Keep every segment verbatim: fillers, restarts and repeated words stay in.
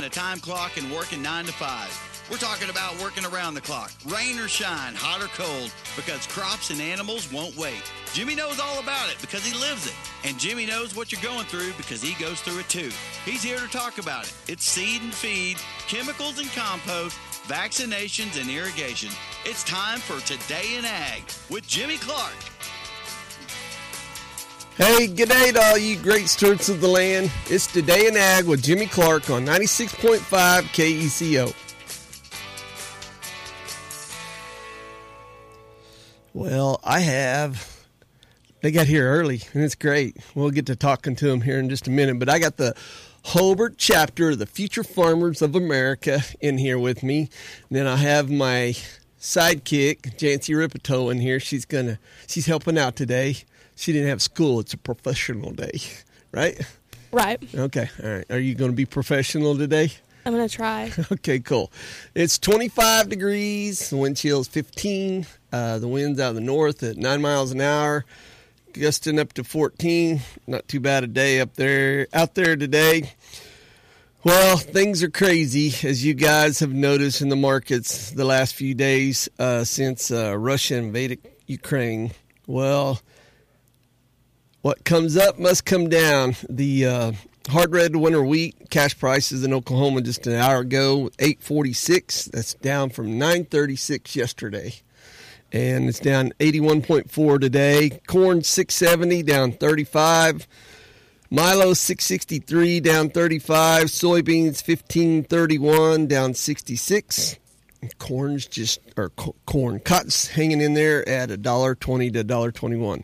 a time clock and working nine to five. We're talking about working around the clock, rain or shine, hot or cold, because crops and animals won't wait. Jimmy knows all about it because he lives it. And Jimmy knows what you're going through because he goes through it too. He's here to talk about it. It's seed and feed, chemicals and compost, vaccinations and irrigation. It's time for Today in Ag with Jimmy Clark. Hey, good day to all you great stewards of the land. It's Today in Ag with Jimmy Clark on ninety-six point five K E C O. Well, I have, they got here early, and it's great. We'll get to talking to them here in just a minute, but I got the Hobart chapter of the Future Farmers of America in here with me. And then I have my sidekick, Jancy Ripito, in here. She's gonna, she's helping out today. She didn't have school. It's a professional day, right? Right. Okay, all right. Are you going to be professional today? I'm going to try. Okay, cool. It's twenty-five degrees. The wind chill is fifteen. Uh, the wind's out of the north at nine miles an hour, gusting up to fourteen. Not too bad a day up there, out there today. Well, things are crazy, as you guys have noticed in the markets the last few days uh, since uh, Russia invaded Ukraine. Well, what comes up must come down. The uh, hard red winter wheat cash prices in Oklahoma just an hour ago, eight forty-six. That's down from nine thirty-six yesterday. And it's down eighty-one point four today. Corn six seventy, down thirty-five. Milo six sixty-three, down thirty-five. Soybeans fifteen thirty-one, down sixty-six. Corn's just, or corn, cotton's hanging in there at one dollar twenty to one dollar twenty-one.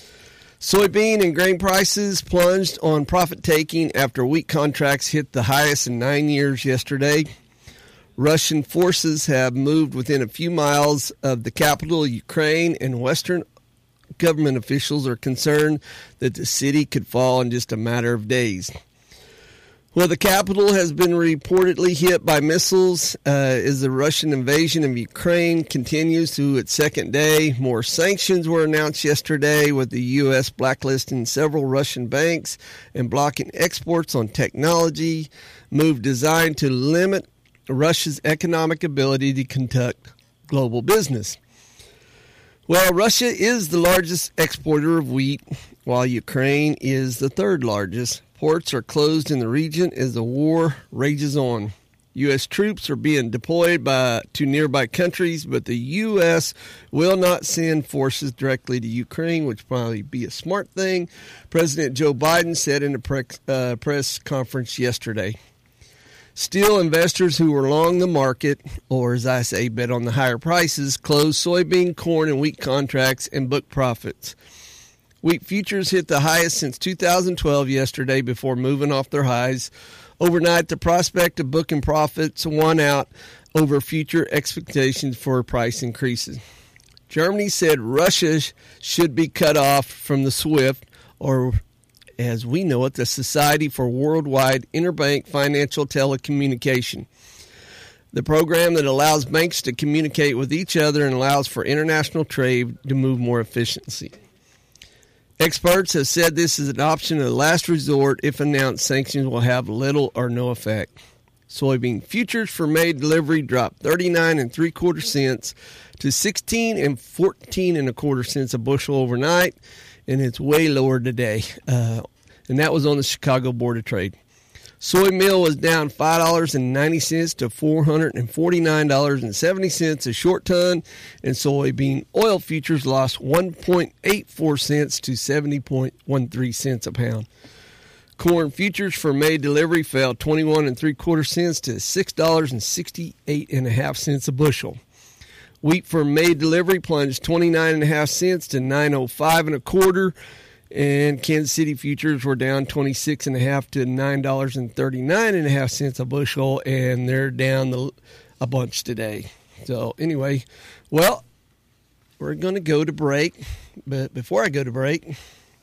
Soybean and grain prices plunged on profit-taking after wheat contracts hit the highest in nine years yesterday. Russian forces have moved within a few miles of the capital, Ukraine, and Western government officials are concerned that the city could fall in just a matter of days. Well, the capital has been reportedly hit by missiles uh, as the Russian invasion of Ukraine continues through its second day. More sanctions were announced yesterday, with the U S blacklisting several Russian banks and blocking exports on technology, move designed to limit Russia's economic ability to conduct global business. Well, Russia is the largest exporter of wheat, while Ukraine is the third largest. Ports are closed in the region as the war rages on. U S troops are being deployed by, to nearby countries, but the U S will not send forces directly to Ukraine, which would probably be a smart thing, President Joe Biden said in a pre- uh, press conference yesterday. Still, investors who were long the market, or as I say, bet on the higher prices, closed soybean, corn, and wheat contracts and booked profits. Wheat futures hit the highest since two thousand twelve yesterday before moving off their highs. Overnight, the prospect of booking profits won out over future expectations for price increases. Germany said Russia should be cut off from the SWIFT, or as we know it, the Society for Worldwide Interbank Financial Telecommunication, the program that allows banks to communicate with each other and allows for international trade to move more efficiently. Experts have said this is an option of last resort if announced sanctions will have little or no effect. Soybean futures for May delivery dropped thirty-nine and three quarter cents to sixteen and fourteen and a quarter cents a bushel overnight, and it's way lower today. Uh, and that was on the Chicago Board of Trade. Soy meal was down five dollars and ninety cents to four hundred forty-nine dollars and seventy cents a short ton, and soybean oil futures lost one point eight four cents to seventy point one three cents a pound. Corn futures for May delivery fell twenty-one and three quarter cents to six dollars and sixty-eight and a half cents a bushel. Wheat for May delivery plunged twenty-nine and a half cents to nine oh five and a quarter. And Kansas City futures were down twenty-six and a half to nine dollars and thirty-nine and a half cents a bushel, and they're down the, a bunch today. So anyway, well, we're going to go to break. But before I go to break,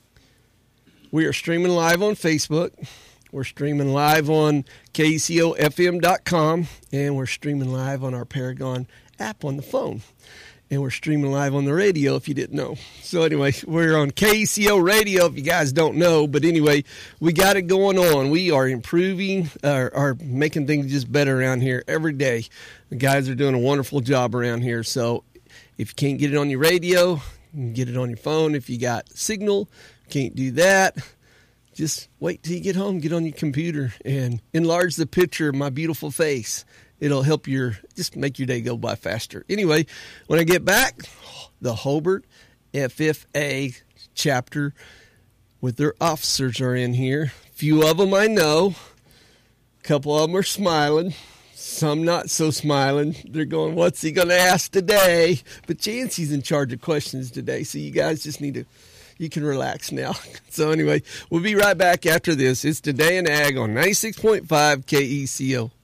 we are streaming live on Facebook. We're streaming live on K E C O F M dot com, and we're streaming live on our Paragon app on the phone. And we're streaming live on the radio if you didn't know. So anyway, we're on K E C O radio if you guys don't know. But anyway, we got it going on. We are improving, uh, are making things just better around here every day. The guys are doing a wonderful job around here. So if you can't get it on your radio, you can get it on your phone. If you got signal, can't do that. Just wait till you get home, get on your computer, and enlarge the picture of my beautiful face. It'll help your, just make your day go by faster. Anyway, when I get back, the Hobart F F A chapter with their officers are in here. A few of them I know. A couple of them are smiling. Some not so smiling. They're going, what's he going to ask today? But Jancy's in charge of questions today, so you guys just need to, you can relax now. So anyway, we'll be right back after this. It's Today in Ag on ninety-six point five K E C O.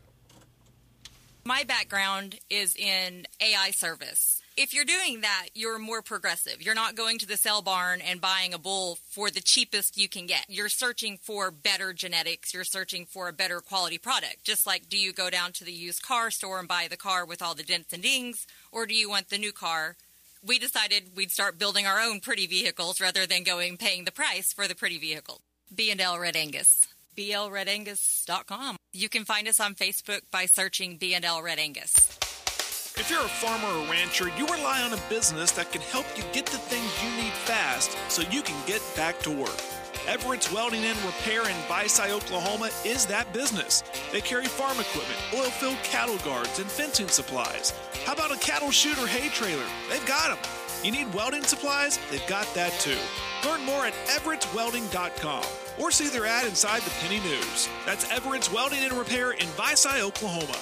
My background is in A I service. If you're doing that, you're more progressive. You're not going to the sale barn and buying a bull for the cheapest you can get. You're searching for better genetics. You're searching for a better quality product. Just like, do you go down to the used car store and buy the car with all the dents and dings, or do you want the new car? We decided we'd start building our own pretty vehicles rather than going paying the price for the pretty vehicle. B and L Red Angus. B L red angus dot com. You can find us on Facebook by searching B and L Red Angus. If you're a farmer or rancher, you rely on a business that can help you get the things you need fast so you can get back to work. Everett's Welding and Repair in Visay, Oklahoma is that business. They carry farm equipment, oil-filled cattle guards, and fencing supplies. How about a cattle chute or hay trailer? They've got them. You need welding supplies? They've got that too. Learn more at everett's welding dot com or see their ad inside the Penny News. That's Everett's Welding and Repair in Visay, Oklahoma.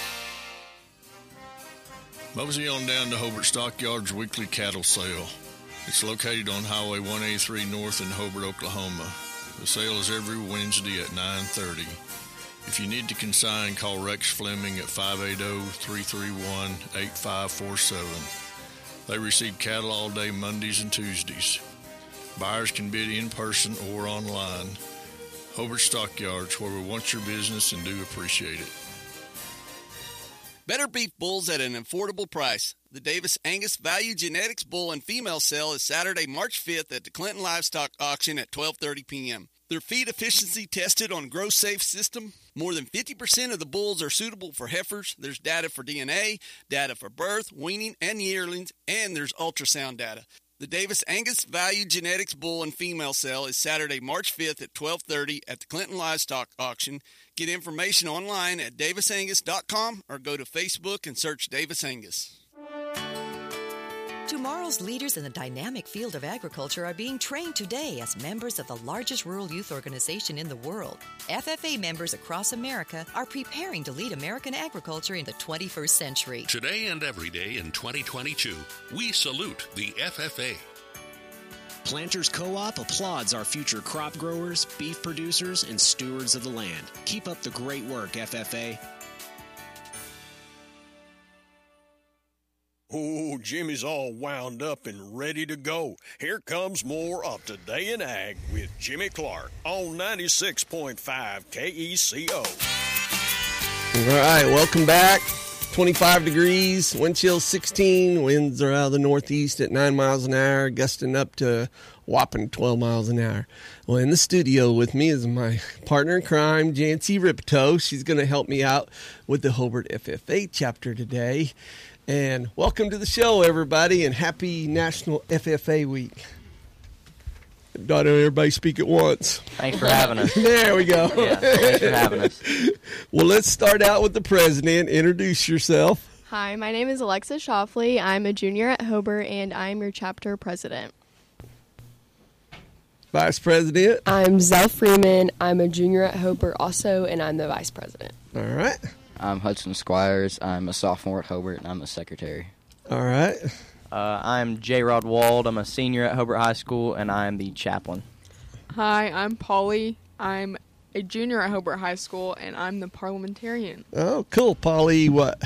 Mosey on down to Hobart Stockyards weekly cattle sale. It's located on Highway one eighty-three North in Hobart, Oklahoma. The sale is every Wednesday at nine thirty. If you need to consign, call Rex Fleming at five eight zero, three three one, eight five four seven. They receive cattle all day Mondays and Tuesdays. Buyers can bid in person or online. Hobart Stockyards, where we want your business and do appreciate it. Better beef bulls at an affordable price. The Davis Angus Value Genetics Bull and Female Sale is Saturday, March fifth at the Clinton Livestock Auction at twelve thirty p.m. Their feed efficiency tested on GrowSafe system. More than fifty percent of the bulls are suitable for heifers. There's data for D N A, data for birth, weaning, and yearlings, and there's ultrasound data. The Davis Angus Value Genetics Bull and Female Sale is Saturday, March fifth at twelve thirty at the Clinton Livestock Auction. Get information online at davis angus dot com or go to Facebook and search Davis Angus. Tomorrow's leaders in the dynamic field of agriculture are being trained today as members of the largest rural youth organization in the world. F F A members across America are preparing to lead American agriculture in the twenty-first century. Today and every day in twenty twenty-two, we salute the F F A. Planters Co-op applauds our future crop growers, beef producers, and stewards of the land. Keep up the great work, F F A. Oh, Jimmy's all wound up and ready to go. Here comes more of Today in Ag with Jimmy Clark on ninety-six point five K E C O. All right, welcome back. twenty-five degrees, wind chill sixteen, winds are out of the northeast at nine miles an hour, gusting up to whopping twelve miles an hour. Well, in the studio with me is my partner in crime, Jancy Ripto. She's going to help me out with the Hobart F F A chapter today. And welcome to the show, everybody, and happy National F F A Week. Don't everybody speak at once. Thanks for having us. There we go. Yeah, thanks for having us. Well, let's start out with the president. Introduce yourself. Hi, my name is Alexa Shoffley. I'm a junior at Hobart, and I'm your chapter president. Vice president. I'm Zell Freeman. I'm a junior at Hobart also, and I'm the vice president. All right. I'm Hudson Squires. I'm a sophomore at Hobart, and I'm the secretary. All right. Uh, I'm J. Rod Wald. I'm a senior at Hobart High School, and I'm the chaplain. Hi, I'm Polly. I'm a junior at Hobart High School, and I'm the parliamentarian. Oh, cool. Polly, what?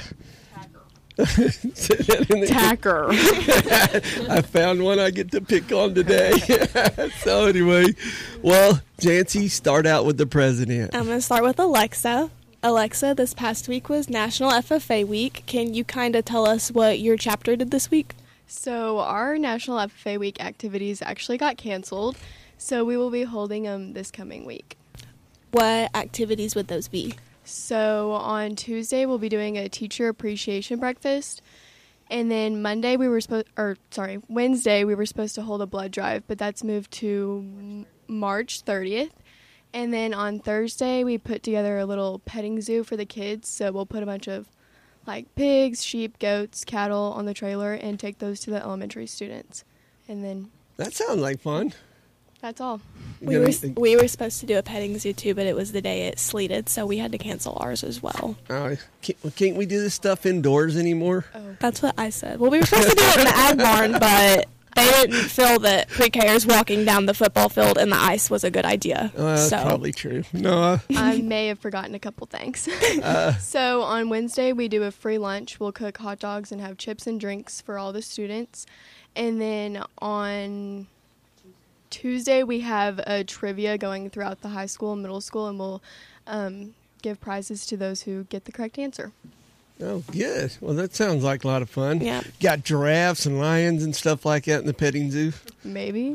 Tacker. I found one I get to pick on today. So anyway, well, Jancy, start out with the president. I'm going to start with Alexa. Alexa, this past week was National F F A Week. Can you kind of tell us what your chapter did this week? So our National F F A Week activities actually got canceled, so we will be holding them this coming week. What activities would those be? So on Tuesday, we'll be doing a teacher appreciation breakfast. And then Monday, we were supposed, or sorry, Wednesday, we were supposed to hold a blood drive, but that's moved to March thirtieth. And then on Thursday, we put together a little petting zoo for the kids. So we'll put a bunch of like pigs, sheep, goats, cattle on the trailer and take those to the elementary students. And then that sounds like fun. That's all. We were we were supposed to do a petting zoo too, but it was the day it sleeted, so we had to cancel ours as well. Uh, can't, can't we do this stuff indoors anymore? Oh. That's what I said. Well, we were supposed to do it in the ag barn, but they didn't feel that pre-Kers walking down the football field in the ice was a good idea. Uh, that's so. probably true. No, I may have forgotten a couple things. uh, so on Wednesday, we do a free lunch. We'll cook hot dogs and have chips and drinks for all the students. And then on Tuesday, we have a trivia going throughout the high school and middle school, and we'll um, give prizes to those who get the correct answer. Oh, good. Well, that sounds like a lot of fun. Yeah. Got giraffes and lions and stuff like that in the petting zoo? Maybe.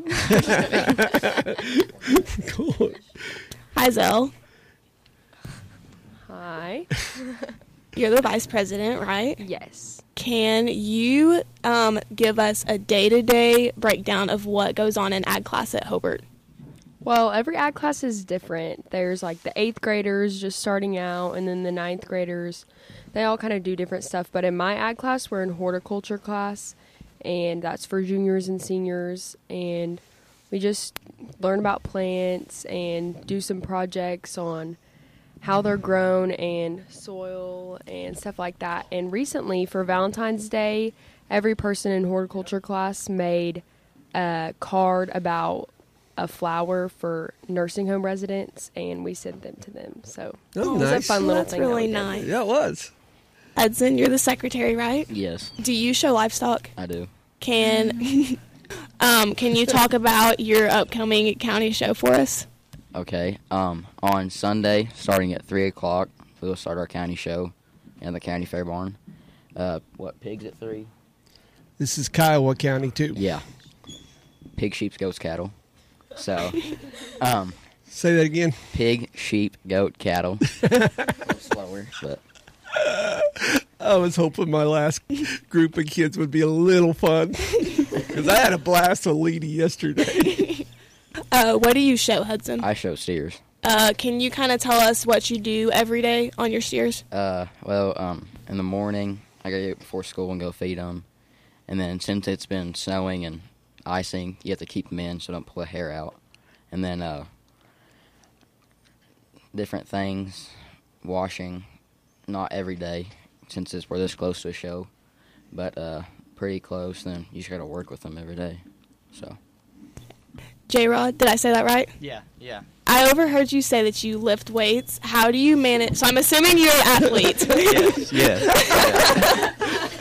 Cool. Hi, Zell. Hi. You're the vice president, right? Yes. Can you um, give us a day-to-day breakdown of what goes on in ag class at Hobart? Well, every ag class is different. There's like the eighth graders just starting out, and then the ninth graders. They all kind of do different stuff. But in my ag class, we're in horticulture class, and that's for juniors and seniors. And we just learn about plants and do some projects on how they're grown and soil and stuff like that. And recently, for Valentine's Day, every person in horticulture class made a card about a flower for nursing home residents, and we sent them to them. So oh, it was nice. a fun well, little that's thing. really that nice. Yeah, it was. Hudson, you're the secretary, right? Yes. Do you show livestock? I do. Can um, can you talk about your upcoming county show for us? Okay. Um, on Sunday, starting at three o'clock, we'll start our county show in the county fair barn. Uh, what, pigs at three? This is Kiowa County, too. Yeah. Pig, sheep, goats, cattle. So, um... say that again. Pig, sheep, goat, cattle. A little slower, but... I was hoping my last group of kids would be a little fun. Because I had a blast with Leedy yesterday. Uh, what do you show, Hudson? I show steers. Uh, can you kind of tell us what you do every day on your steers? Uh, well, um, in the morning, I gotta get before school and go feed them. And then since it's been snowing and icing, you have to keep them in so don't pull a hair out. And then, uh, different things, washing, not every day, since it's, we're this close to a show, but, uh, pretty close, then you just gotta work with them every day, so. J-Rod, did I say that right? Yeah, yeah. I overheard you say that you lift weights. How do you manage? So I'm assuming you're an athlete. Yes, yes.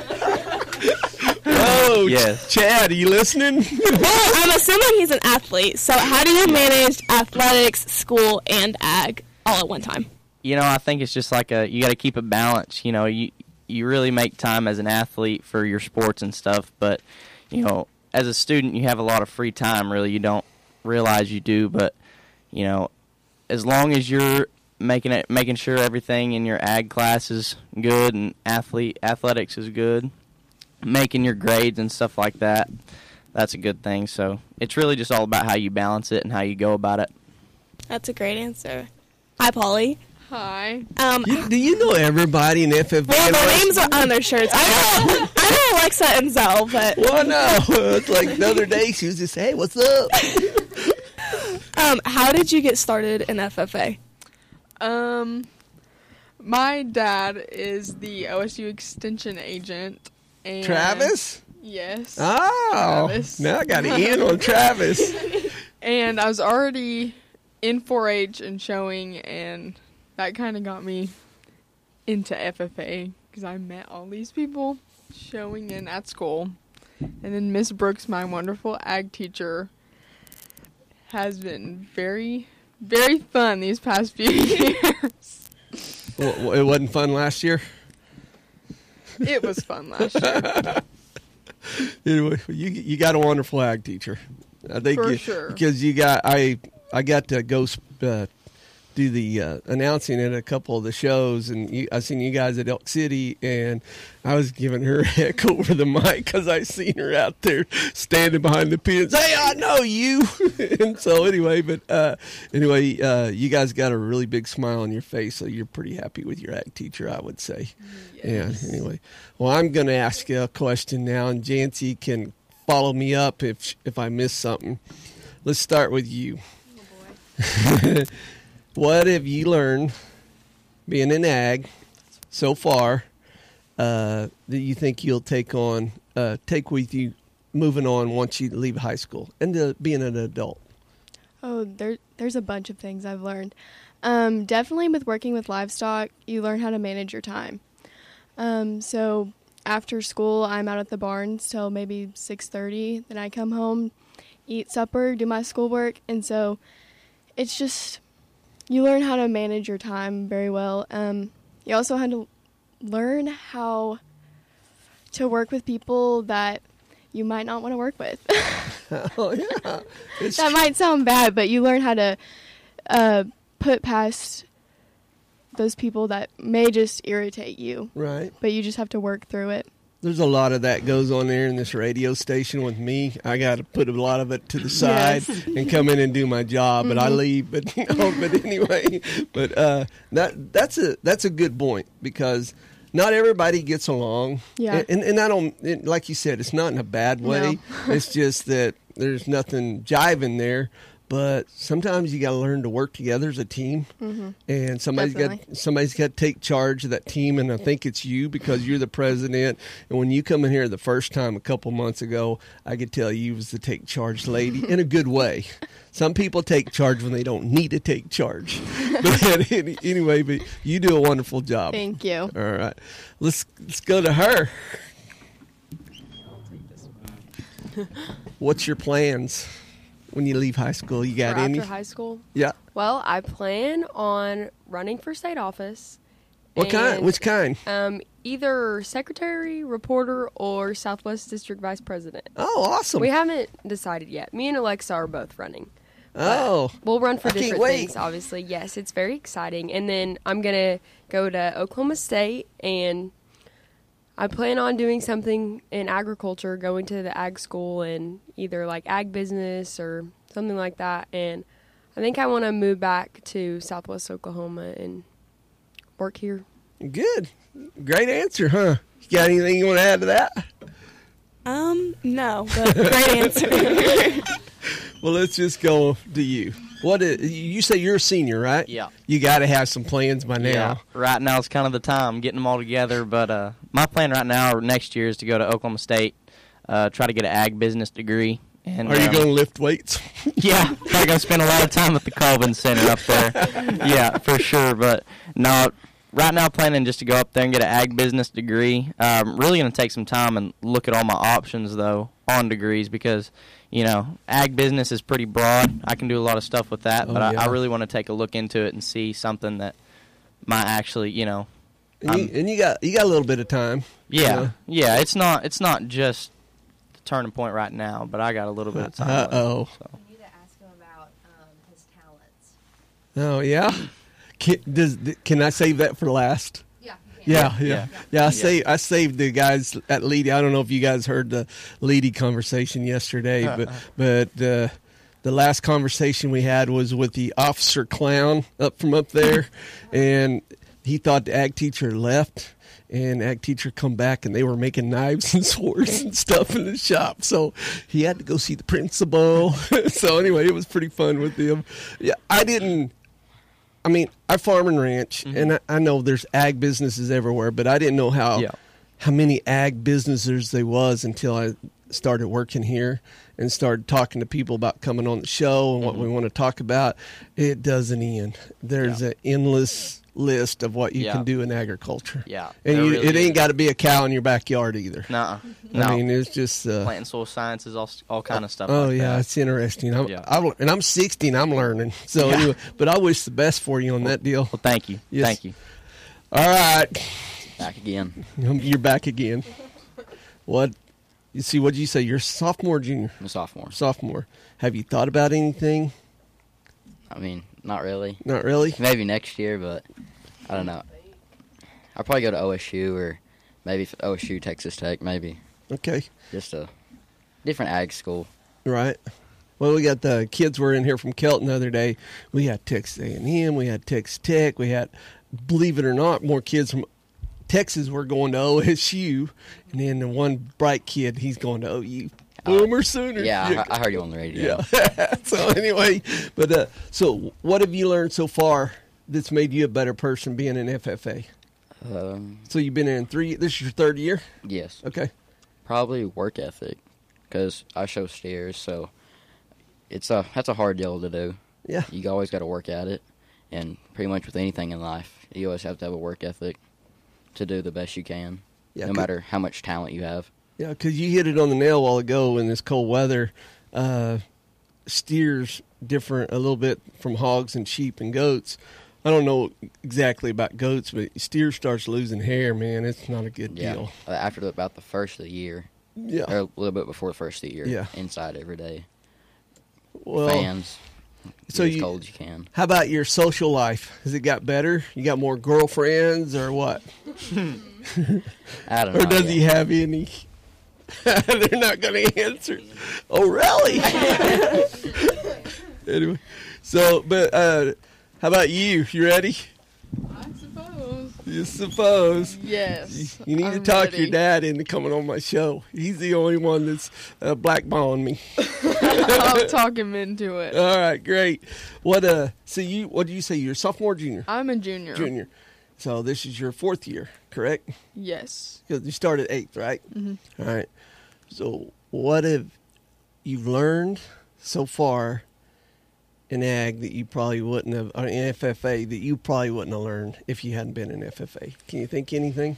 Oh, yes. Chad, are you listening? Well, I'm assuming he's an athlete. So how do you manage athletics, school, and ag all at one time? You know, I think it's just like a, you got to keep a balance. You know, you you really make time as an athlete for your sports and stuff, but, you know, as a student, you have a lot of free time, really. You don't realize you do, but, you know, as long as you're making it, making sure everything in your ag class is good and athlete athletics is good, making your grades and stuff like that, that's a good thing. So it's really just all about how you balance it and how you go about it. That's a great answer. Hi, Polly. Hi. Um, You, do you know everybody in F F A? well, their names are on their shirts. I know, I know Alexa and Zell, but... Well, no. It's like the other day, she was just, hey, what's up? um, how did you get started in F F A? Um, my dad is the O S U Extension agent. And Travis? Yes. Oh, Travis. now I got an in on Travis. And I was already in four H and showing, and that kind of got me into F F A because I met all these people showing in at school. And then Miss Brooks, my wonderful ag teacher, has been very, very fun these past few years. Well, it wasn't fun last year? It was fun last year. Anyway, you you got a wonderful ag teacher. I think For you, sure. because you got I I got to go uh, do the uh, announcing at a couple of the shows, and you, I seen you guys at Elk City, and I was giving her a heck over the mic because I seen her out there standing behind the pins. Hey, I know you. And so anyway, but uh, anyway, uh, you guys got a really big smile on your face, so you're pretty happy with your ag teacher, I would say. Yes. Yeah. Anyway, well, I'm going to ask you a question now, and Jancy can follow me up if if I miss something. Let's start with you. Oh boy. What have you learned being in ag so far uh, that you think you'll take on, uh, take with you moving on once you leave high school and to being an adult? Oh, there, there's a bunch of things I've learned. Um, definitely with working with livestock, you learn how to manage your time. Um, so after school, I'm out at the barns till maybe six thirty. Then I come home, eat supper, do my schoolwork. And so it's just... you learn how to manage your time very well. Um, you also had to learn how to work with people that you might not want to work with. Oh, yeah. It's that might sound bad, but you learn how to uh, put past those people that may just irritate you. Right. But you just have to work through it. There's a lot of that goes on there in this radio station with me. I got to put a lot of it to the side Yes. and come in and do my job, but I Mhm. leave. But you know, but anyway, but uh, that that's a that's a good point because not everybody gets along. Yeah. and and I don't it, like you said, it's not in a bad way. No. It's just that there's nothing jiving there. But sometimes you got to learn to work together as a team, Mhm. and somebody's Definitely. got somebody's got to take charge of that team. And I think it's you because you're the president. And when you come in here the first time a couple months ago, I could tell you was the take charge lady in a good way. Some people take charge when they don't need to take charge. But any- anyway, but you do a wonderful job. Thank you. All right, let's let's go to her. What's your plans when you leave high school? You got For any? after high school? Yeah. Well, I plan on running for state office. What kind? and, Which kind? Um, either secretary, reporter, or Southwest District Vice President. Oh, awesome. We haven't decided yet. Me and Alexa are both running. Oh. We'll run for I can't different wait. things, obviously. Yes, it's very exciting. And then I'm going to go to Oklahoma State, and I plan on doing something in agriculture, going to the ag school and either like ag business or something like that. And I think I want to move back to Southwest Oklahoma and work here. Good. Great answer, huh? You got anything you want to add to that? Um, no, but great answer. Well, let's just go to you. What is, you say you're a senior, right? Yeah. You got to have some plans by now. Yeah, right now is kind of the time, getting them all together. But uh, my plan right now or next year is to go to Oklahoma State, uh, try to get an ag business degree. And, Are you um, going to lift weights? Yeah, probably going to spend a lot of time at the Colvin Center up there. Yeah, for sure. But no, right now planning just to go up there and get an ag business degree. Um, really going to take some time and look at all my options, though, on degrees because, you know, ag business is pretty broad. I can do a lot of stuff with that, Oh, but I, yeah. I really want to take a look into it and see something that might actually, you know. And you, and you got you got a little bit of time. Yeah, Uh, yeah. It's not it's not just the turning point right now, but I got a little bit of time. left, Uh-oh. so. You need to ask him about um, his talents. Oh, yeah? Can, does, can I save that for last? Yeah. Yeah, yeah, Yeah. yeah. I Yeah. saved I saved the guys at Leedy. I don't know if you guys heard the Leedy conversation yesterday, but but uh, the last conversation we had was with the officer clown up from up there, and he thought the ag teacher left, and ag teacher come back, and they were making knives and swords and stuff in the shop. So he had to go see the principal. So anyway, it was pretty fun with him. Yeah, I didn't. I mean, I farm and ranch, Mm-hmm. and I, I know there's ag businesses everywhere, but I didn't know how Yeah. how many ag businesses there was until I started working here and started talking to people about coming on the show and what we want to talk about. It doesn't end. There's an endless list of what you Yeah. can do in agriculture. Yeah, And there you, really it ain't is. got to be a cow in your backyard either. Nuh-uh. I No. mean, it's just... Uh, Plant and soil sciences, all all kind of stuff. Oh like yeah, that. it's interesting. I'm, Yeah. I, and I'm sixty and I'm learning. So Yeah. anyway, but I wish the best for you on that deal. Well, thank you, Yes. thank you. All right. Back again. You're back again. What? You see, what did you say? You're a sophomore or junior? I'm a sophomore. Sophomore. Have you thought about anything? I mean, not really. Not really? Maybe next year, but I don't know. I'll probably go to O S U or maybe O S U, Texas Tech, maybe. Okay. Just a different ag school. Right. Well, we got the kids were in here from Kelton the other day. We had Texas A and M. We had Texas Tech. We had, believe it or not, more kids from Texas were going to O S U. And then the one bright kid, he's going to O U. Boomer Sooners. Yeah, I, I heard you on the radio. Yeah. So anyway, but uh, so what have you learned so far that's made you a better person being in F F A? Um, so you've been in three. This is your third year. Yes. Okay. Probably work ethic, because I show steers, so it's a that's a hard deal to do. Yeah. You always got to work at it, and pretty much with anything in life, you always have to have a work ethic to do the best you can, Yeah, no good. matter how much talent you have. Yeah, because you hit it on the nail a while ago in this cold weather. Uh, steers different a little bit from hogs and sheep and goats. I don't know exactly about goats, but steer starts losing hair, man. It's not a good Yeah. deal. Uh, After the, about the first of the year, Yeah. or a little bit before the first of the year, Yeah. inside every day. Well, Fans, so be as you- cold as you can. How about your social life? Has it got better? You got more girlfriends or what? I don't Or know. does yeah. he have any? They're not going to answer. Oh, really? Anyway, so, but uh, how about you? You ready? I suppose. You suppose. Yes. You need to I'm talk ready. your dad into coming on my show. He's the only one that's uh, blackballing me. I'll talk him into it. All right, great. What uh? So you, what do you say? You're a sophomore, or junior? I'm a junior. Junior. So this is your fourth year, correct? Yes. Because you started eighth, right? Mhm. All right. So what have you learned so far in ag that you probably wouldn't have, or in F F A that you probably wouldn't have learned if you hadn't been in F F A? Can you think anything?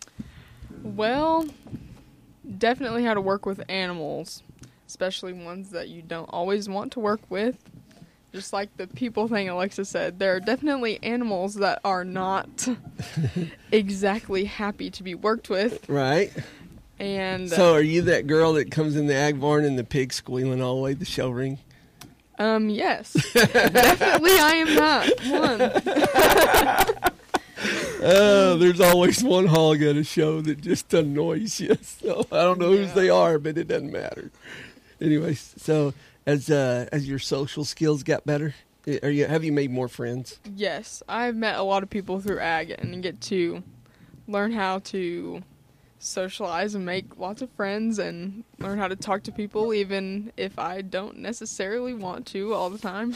Well, definitely how to work with animals, especially ones that you don't always want to work with. Just like the people thing Alexa said, there are definitely animals that are not exactly happy to be worked with. Right. And So are you that girl that comes in the ag barn and the pig squealing all the way to the show ring? um, yes, definitely I am that one. Oh, there's always one hog at a show that just annoys you. So I don't know whose they are, but it doesn't matter. Anyways, so as uh, as your social skills got better, are you have you made more friends? Yes, I've met a lot of people through ag and get to learn how to socialize and make lots of friends and learn how to talk to people even if I don't necessarily want to all the time.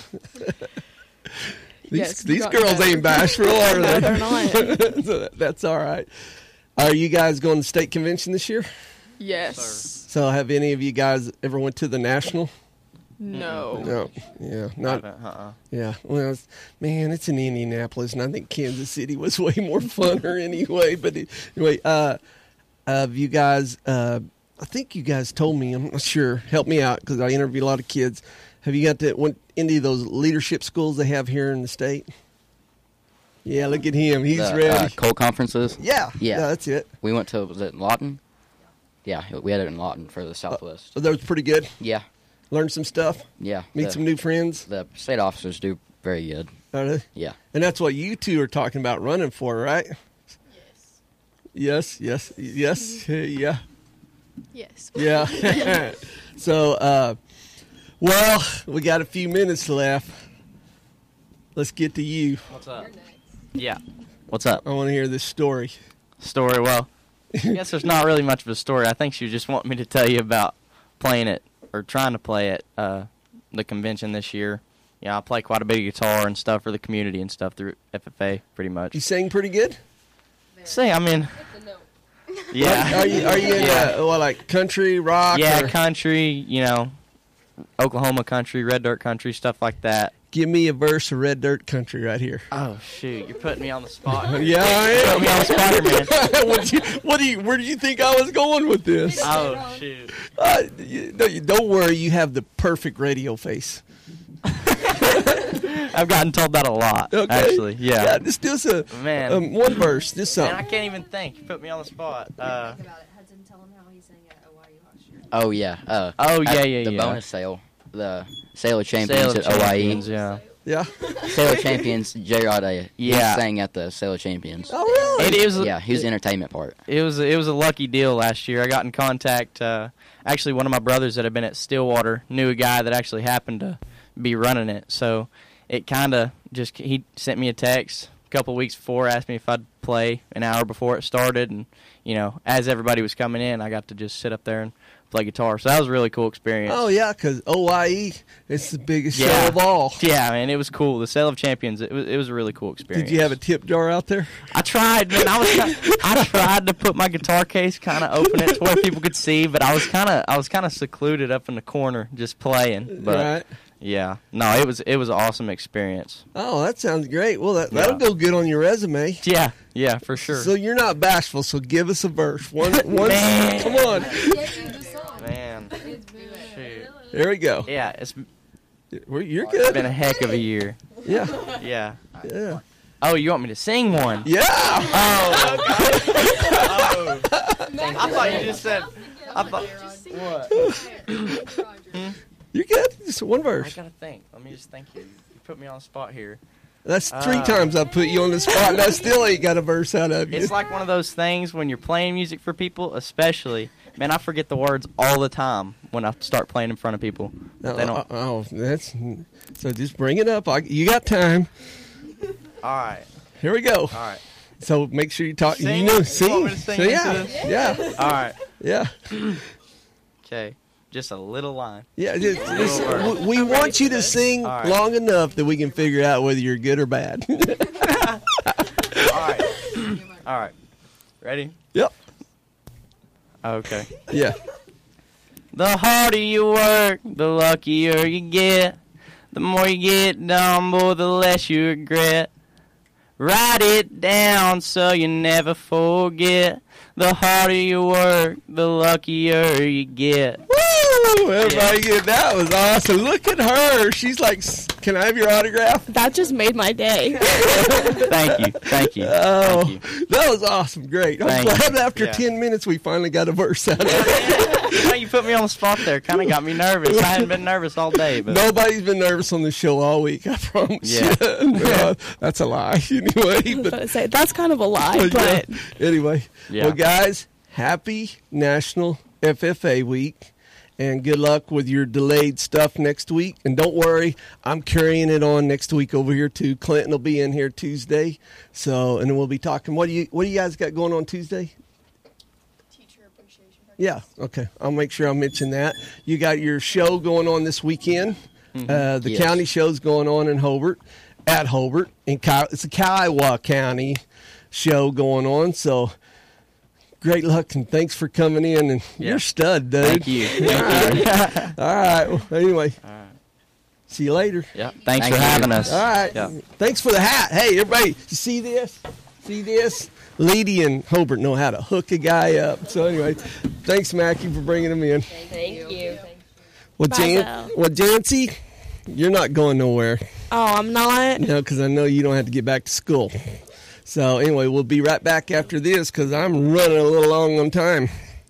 These Yes, these got girls better. ain't bashful, are No, they? they're not. So that- that's all right. Are you guys going to state convention this year? Yes. So have any of you guys ever went to the national? No. No. Yeah. Not. Uh-uh. Yeah. Well, it's, man, it's in Indianapolis, and I think Kansas City was way more funner anyway. But it, anyway, uh, have you guys? Uh, I think you guys told me. I'm not sure. Help me out because I interview a lot of kids. Have you got to went any of those leadership schools they have here in the state? Yeah, look at him. He's the, ready. Uh, cold conferences? Yeah. Yeah. Yeah, that's it. We went to, was it Lawton? Yeah, we had it in Lawton for the Southwest. So that was pretty good. Yeah. Learn some stuff. Yeah. Meet the- some new friends. The state officers do very good. Are they? Yeah. And that's what you two are talking about running for, right? Yes. Yes. Yes. Yes. Yeah. Yes. Yeah. So, uh, well, we got a few minutes left. Let's get to you. What's up? Yeah. What's up? I want to hear this story. Story, well, I guess there's not really much of a story. I think she just want me to tell you about playing it, or trying to play at uh, the convention this year. Yeah, I play quite a bit of guitar and stuff for the community and stuff through F F A, pretty much. You sing pretty good? Sing, I mean, yeah. Are you, are you in, Yeah. uh, what, like country, rock? Yeah, or- country, you know, Oklahoma country, red dirt country, stuff like that. Give me a verse of Red Dirt Country right here. Oh, shoot, you're putting me on the spot. Yeah, I am. Put me on the spot here, man. what, you, what do you? Where do you think I was going with this? Oh, shoot. Uh, you, no, you- don't worry, you have the perfect radio face. I've gotten told that a lot, Okay. actually. Yeah. Yeah, just do us a, Man. um, one verse, just Man, something. I can't even think. You put me on the spot. Uh, Oh yeah. Uh, Oh, at yeah, yeah, The yeah. bonus sale, the sale of champions Sale of at O I E. Champions, yeah. Yeah. Sale of champions. J. Rod, uh, he Yeah. sang at the sale of champions. Oh really? It is. Yeah, he was the entertainment part. It was it was a lucky deal last year. I got in contact. Uh, actually, one of my brothers that had been at Stillwater knew a guy that actually happened to be running it. So it kind of just he sent me a text a couple weeks before, asked me if I'd play an hour before it started, and you know, as everybody was coming in, I got to just sit up there and play guitar. So that was a really cool experience. Oh, yeah, because O I E, it's the biggest Yeah. show of all. Yeah, man, it was cool. The Sale of Champions, it was it was a really cool experience. Did you have a tip jar out there? I tried, man. I was kinda, I tried to put my guitar case kind of open it to where people could see, but I was kind of I was kind of secluded up in the corner just playing. But Right. yeah, no, it was it was an awesome experience. Oh, that sounds great. Well, that, that'll Yeah. go good on your resume. Yeah, yeah, for sure. So you're not bashful, so give us a verse. One, one, Man. come on. Man, shoot. There we go. Yeah, it's Well, you're it's good. been a heck of a year. Yeah. Yeah. Yeah. Oh, you want me to sing one? Yeah. Oh. oh. I thought you just said. I thought. What? You're good. Just one I verse. gotta think. Let me just think here. You put me on the spot here. That's three Uh, times I put you on the spot, and I still ain't got a verse out of you. It's like one of those things when you're playing music for people, especially. Man, I forget the words all the time when I start playing in front of people. Oh, They don't. oh, that's so. Just bring it up. I, you got time. All right. Here we go. All right. So make sure you talk. Sing? You know, You sing. want me to sing So, into yeah, this? yeah, All right. yeah, Okay. Just a little line. yeah. Just, Little just- verse. we we want you to sing All right. long enough that we can figure out whether you're good or bad. All right. All right. Ready? Yep. Okay. Yeah. The harder you work, the luckier you get. The more you get done, boy, the less you regret. Write it down so you never forget. The harder you work, the luckier you get. Woo! Everybody get that was awesome. Look at her. She's like, "S- can I have your autograph? That just made my day. Thank you. Thank you. Oh, Thank you. that was awesome. Great. I'm Thank glad you. after Yeah. ten minutes we finally got a verse out of it. You know, you put me on the spot there. Kind of got me nervous. I hadn't been nervous all day, but Nobody's been nervous on the show all week, I promise Yeah. you. No, that's a lie anyway. I was But about to say, that's kind of a lie, yeah. but Anyway, Yeah. well, guys, happy National F F A Week, and good luck with your delayed stuff next week. And don't worry, I'm carrying it on next week over here too. Clinton will be in here Tuesday, so and we'll be talking. What do you What do you guys got going on Tuesday? Teacher appreciation. Yeah, okay. I'll make sure I mention that. You got your show going on this weekend. Uh, the Yes. county show's going on in Hobart, at Hobart. In Ki- it's a Kiowa County show going on, so great luck and thanks for coming in. And Yeah. you're a stud, dude. thank you. Thank you. All right. Well, anyway, All right. see you later. Yeah. Thanks Thank for you. having us. All right. Yeah. Thanks for the hat. Hey, everybody, you see this? See this? Leedy and Hobart know how to hook a guy up. So anyway, thanks, Mackie, for bringing him in. Thank you. Well, Bye, Jan- Belle. well, Jancy, you're not going nowhere. oh, I'm not. No, because I know you don't have to get back to school. So anyway, we'll be right back after this because I'm running a little long on time.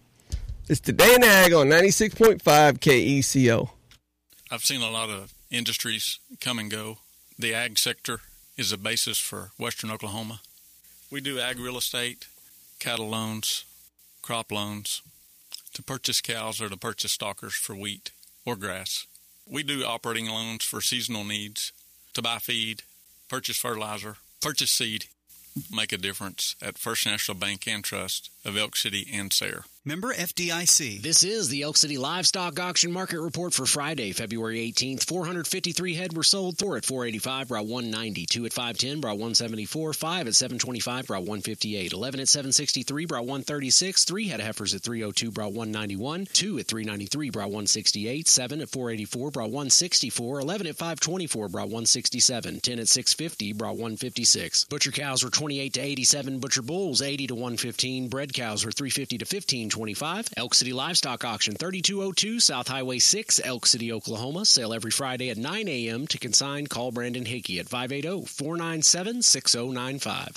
It's Today in Ag on ninety-six point five K E C O. I've seen a lot of industries come and go. The ag sector is the basis for western Oklahoma. We do ag real estate, cattle loans, crop loans, to purchase cows or to purchase stockers for wheat or grass. We do operating loans for seasonal needs, to buy feed, purchase fertilizer, purchase seed. Make a difference at First National Bank and Trust of Elk City and Sayre. Member F D I C. This is the Elk City Livestock Auction Market Report for Friday, February eighteenth. four hundred fifty-three head were sold. Four at four eighty-five, brought one ninety. Two at five ten, brought one seventy-four. Five at seven twenty-five, brought one fifty-eight. Eleven at seven sixty-three, brought one thirty-six. Three head heifers at three oh two, brought one ninety-one. Two at three ninety-three, brought one sixty-eight. Seven at four eighty-four, brought one sixty-four. Eleven at five twenty-four, brought one sixty-seven. Ten at six fifty, brought one fifty-six. Butcher cows were twenty-eight to eighty-seven. Butcher bulls eighty to one fifteen. Bred cows were three fifty to fifteen twenty-five. Elk City Livestock Auction, thirty-two oh two South Highway six, Elk City, Oklahoma. Sale every Friday at nine a.m. To consign, call Brandon Hickey at five eight zero, four nine seven, six zero nine five.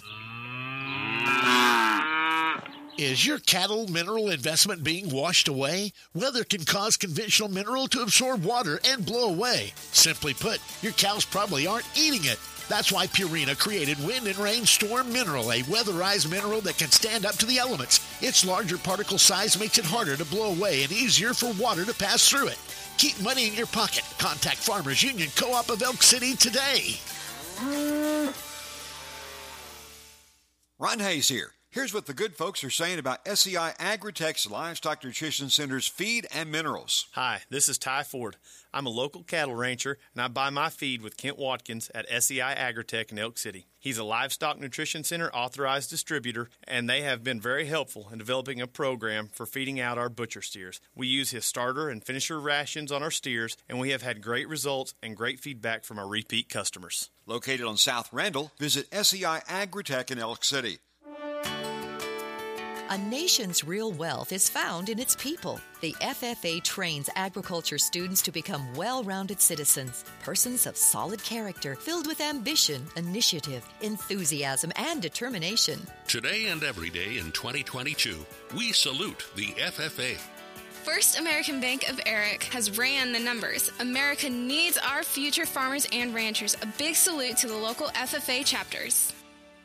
Is your cattle mineral investment being washed away? Weather can cause conventional mineral to absorb water and blow away. Simply put, your cows probably aren't eating it. That's why Purina created Wind and Rain Storm Mineral, a weatherized mineral that can stand up to the elements. Its larger particle size makes it harder to blow away and easier for water to pass through it. Keep money in your pocket. Contact Farmers Union Co-op of Elk City today. Ron Hayes here. Here's what the good folks are saying about S E I Agritech's Livestock Nutrition Center's feed and minerals. Hi, this is Ty Ford. I'm a local cattle rancher, and I buy my feed with Kent Watkins at S E I Agritech in Elk City. He's a Livestock Nutrition Center authorized distributor, and they have been very helpful in developing a program for feeding out our butcher steers. We use his starter and finisher rations on our steers, and we have had great results and great feedback from our repeat customers. Located on South Randall, visit S E I Agritech in Elk City. A nation's real wealth is found in its people. The F F A trains agriculture students to become well-rounded citizens, persons of solid character, filled with ambition, initiative, enthusiasm, and determination. Today and every day in twenty twenty-two, we salute the F F A. First American Bank of Eric has ran the numbers. America needs our future farmers and ranchers. A big salute to the local F F A chapters.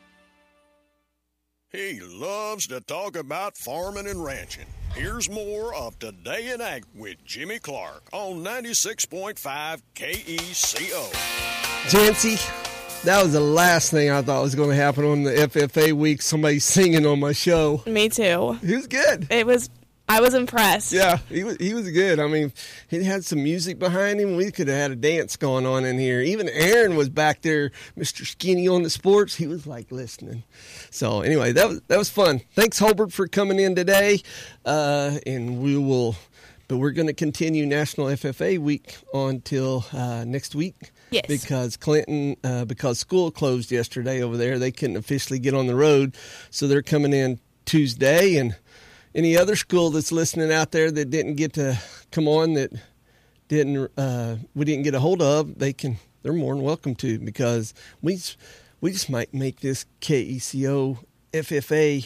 He loves to talk about farming and ranching. Here's more of Today in Ag with Jimmy Clark on ninety-six point five K E C O. Jancy, that was the last thing I thought was going to happen on the F F A week. Somebody singing on my show. Me too. He was good. It was. I was impressed. Yeah, he was he was good. I mean, he had some music behind him. We could have had a dance going on in here. Even Aaron was back there, Mister Skinny on the sports. He was like listening. So anyway, that was that was fun. Thanks, Holbert, for coming in today. Uh, and we will, but we're going to continue National F F A Week until uh, next week. Yes. Because Clinton, uh, because school closed yesterday over there, they couldn't officially get on the road, so they're coming in Tuesday. And any other school that's listening out there that didn't get to come on, that didn't uh, we didn't get a hold of, they can. They're more than welcome to, because we we just might make this K E C O F F A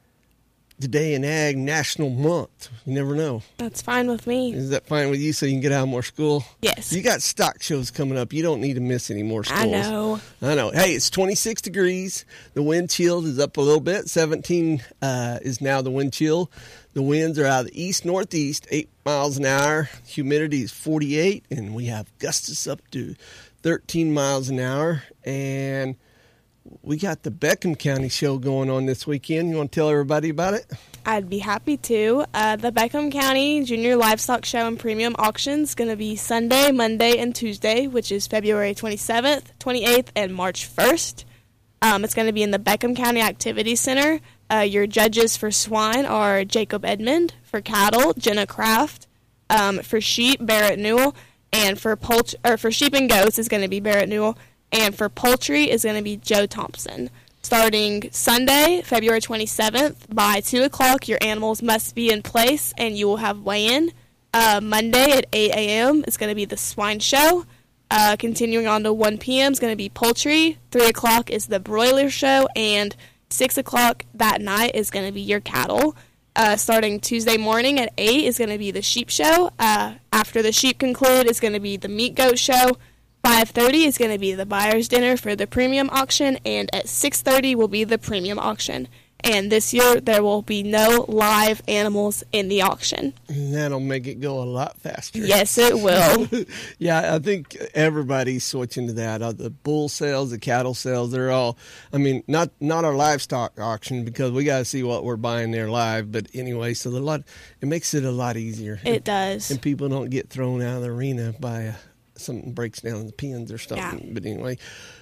Today in Ag National Month. You never know. That's fine with me. Is that fine with you, so you can get out more school? Yes. You got stock shows coming up. You don't need to miss any more schools. I know. I know. Hey, it's twenty-six degrees. The wind chill is up a little bit. seventeen uh, is now the wind chill. The winds are out of the east-northeast, eight miles an hour. Humidity is forty-eight, and we have gusts up to thirteen miles an hour. And we got the Beckham County show going on this weekend. You want to tell everybody about it? I'd be happy to. Uh, the Beckham County Junior Livestock Show and Premium Auction is going to be Sunday, Monday, and Tuesday, which is February twenty-seventh, twenty-eighth, and March first. Um, it's going to be in the Beckham County Activity Center. Uh, your judges for swine are Jacob Edmond. For cattle, Jenna Kraft. Um, for sheep, Barrett Newell. And for poult- or for sheep and goats is going to be Barrett Newell. And for poultry is going to be Joe Thompson. Starting Sunday, February twenty-seventh, by two o'clock, your animals must be in place, and you will have weigh-in. Uh, Monday at eight a.m. is going to be the swine show. Uh, continuing on to one p.m. is going to be poultry. three o'clock is the broiler show, and six o'clock that night is going to be your cattle. Uh, starting Tuesday morning at eight is going to be the sheep show. Uh, after the sheep conclude, is going to be the meat goat show. five thirty is going to be the buyer's dinner for the premium auction, and at six thirty will be the premium auction. And this year, there will be no live animals in the auction. And that'll make it go a lot faster. Yes, it will. Yeah, I think everybody's switching to that. Uh, the bull sales, the cattle sales, they're all, I mean, not not our livestock auction, because we got to see what we're buying there live. But anyway, so the lot, it makes it a lot easier. It and, does. And people don't get thrown out of the arena by a, something breaks down in the pens or something. Yeah. But anyway,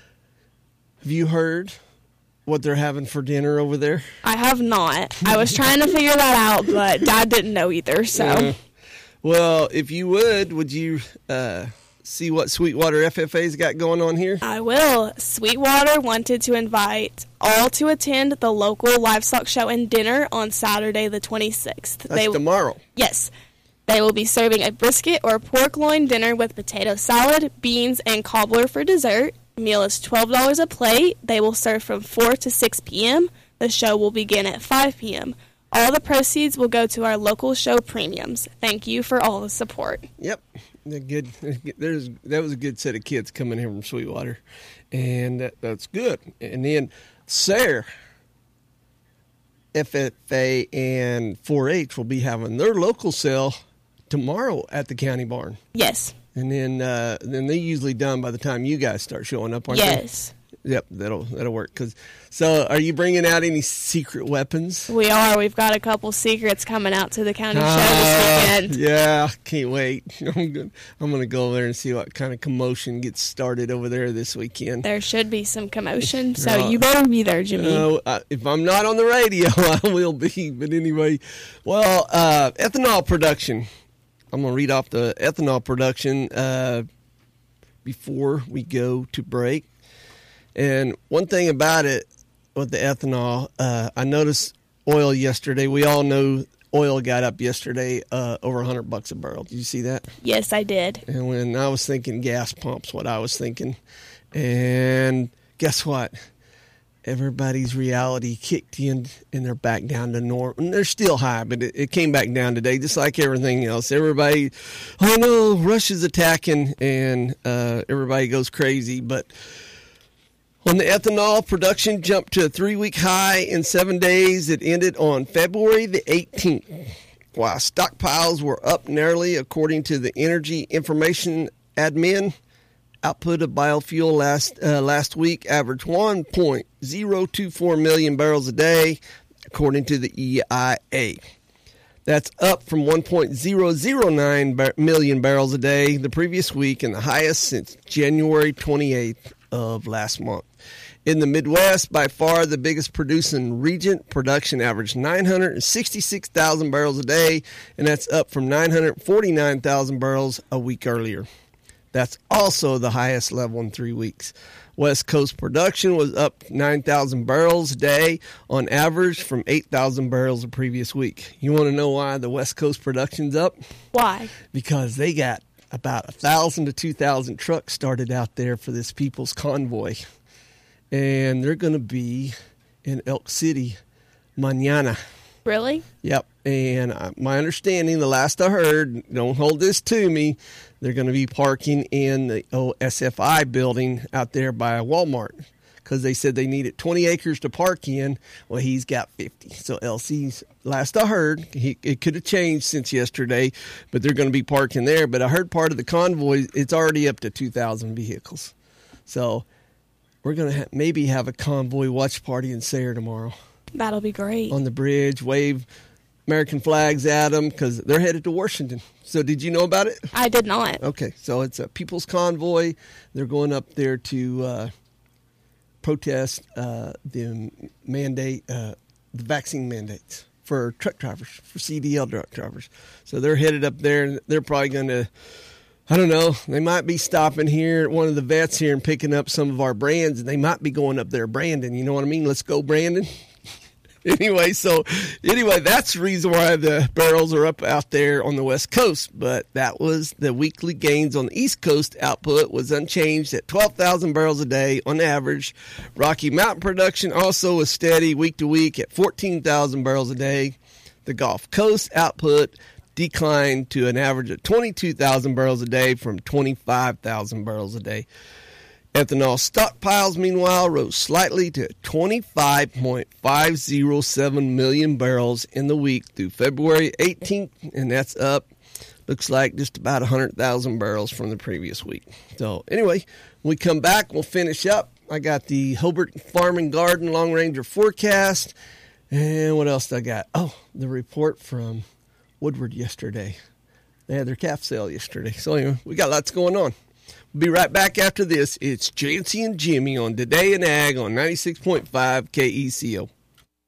have you heard what they're having for dinner over there? I have not. I was trying to figure that out, but Dad didn't know either. So, uh, well, if you would, would you uh, see what Sweetwater F F A's got going on here? I will. Sweetwater wanted to invite all to attend the local livestock show and dinner on Saturday the twenty-sixth. That's they, tomorrow. Yes. They will be serving a brisket or pork loin dinner with potato salad, beans, and cobbler for dessert. Meal is twelve dollars a plate. They will serve from four to six p.m. The show will begin at five p.m. All the proceeds will go to our local show premiums. Thank you for all the support. Yep. They're good. There's that was a good set of kids coming here from Sweetwater, and that, that's good. And then Sayre F F A and four H will be having their local sale tomorrow at the county barn. Yes. And then uh, then they're usually done by the time you guys start showing up, aren't they? Yes. Yep, that'll that'll work. Cause, so are you bringing out any secret weapons? We are. We've got a couple secrets coming out to the county uh, show this weekend. Yeah, can't wait. I'm gonna, I'm gonna go over there and see what kind of commotion gets started over there this weekend. There should be some commotion, so uh, you better be there, Jimmy. Uh, uh, if I'm not on the radio, I will be. But anyway, well, uh, ethanol production. I'm gonna read off the ethanol production uh, before we go to break. And one thing about it with the ethanol, uh, I noticed oil yesterday. We all know oil got up yesterday uh, over one hundred bucks a barrel. Did you see that? Yes, I did. And when I was thinking gas pumps, what I was thinking. And guess what? Everybody's reality kicked in, and they're back down to normal. And they're still high, but it, it came back down today, just like everything else. Everybody, oh no, Russia's attacking, and uh, everybody goes crazy. But on the ethanol, production jumped to a three-week high in seven days. It ended on February the eighteenth, while stockpiles were up nearly, according to the Energy Information Admin. Output of biofuel last uh, last week averaged one point zero two four million barrels a day, according to the E I A. That's up from one point zero zero nine bar- million barrels a day the previous week, and the highest since January twenty-eighth of last month. In the Midwest, by far the biggest producing region, production averaged nine hundred sixty-six thousand barrels a day, and that's up from nine hundred forty-nine thousand barrels a week earlier. That's also the highest level in three weeks. West Coast production was up nine thousand barrels a day on average from eight thousand barrels the previous week. You want to know why the West Coast production's up? Why? Because they got about one thousand to two thousand trucks started out there for this People's Convoy. And they're going to be in Elk City mañana. Really? Yep. And uh, my understanding, the last I heard, don't hold this to me, they're going to be parking in the oh, S F I building out there by Walmart, because they said they needed twenty acres to park in. Well, he's got fifty. So L C's, last I heard, he, it could have changed since yesterday, but they're going to be parking there. But I heard part of the convoy, it's already up to two thousand vehicles. So we're going to ha- maybe have a convoy watch party in Sayre tomorrow. That'll be great. On the bridge, wave American flags at them, because they're headed to Washington. So did you know about it? I did not. Okay, so it's a People's Convoy. They're going up there to uh, protest uh, the mandate, uh, the vaccine mandates for truck drivers, for C D L truck drivers. So they're headed up there, and they're probably going to, I don't know, they might be stopping here at one of the vets here and picking up some of our brands, and they might be going up there, Brandon. You know what I mean? Let's go, Brandon. Anyway, so anyway, that's the reason why the barrels are up out there on the West Coast. But that was the weekly gains on the East Coast. Output was unchanged at twelve thousand barrels a day on average. Rocky Mountain production also was steady week to week at fourteen thousand barrels a day. The Gulf Coast output declined to an average of twenty-two thousand barrels a day from twenty-five thousand barrels a day. Ethanol stockpiles, meanwhile, rose slightly to twenty-five point five oh seven million barrels in the week through February eighteenth, and that's up, looks like, just about one hundred thousand barrels from the previous week. So anyway, when we come back, we'll finish up. I got the Hobart Farm and Garden Long Ranger forecast, and what else did I got? Oh, the report from Woodward yesterday. They had their calf sale yesterday. So anyway, we got lots going on. We'll be right back after this. It's Jancy and Jimmy on Today in Ag on ninety-six point five K E C O.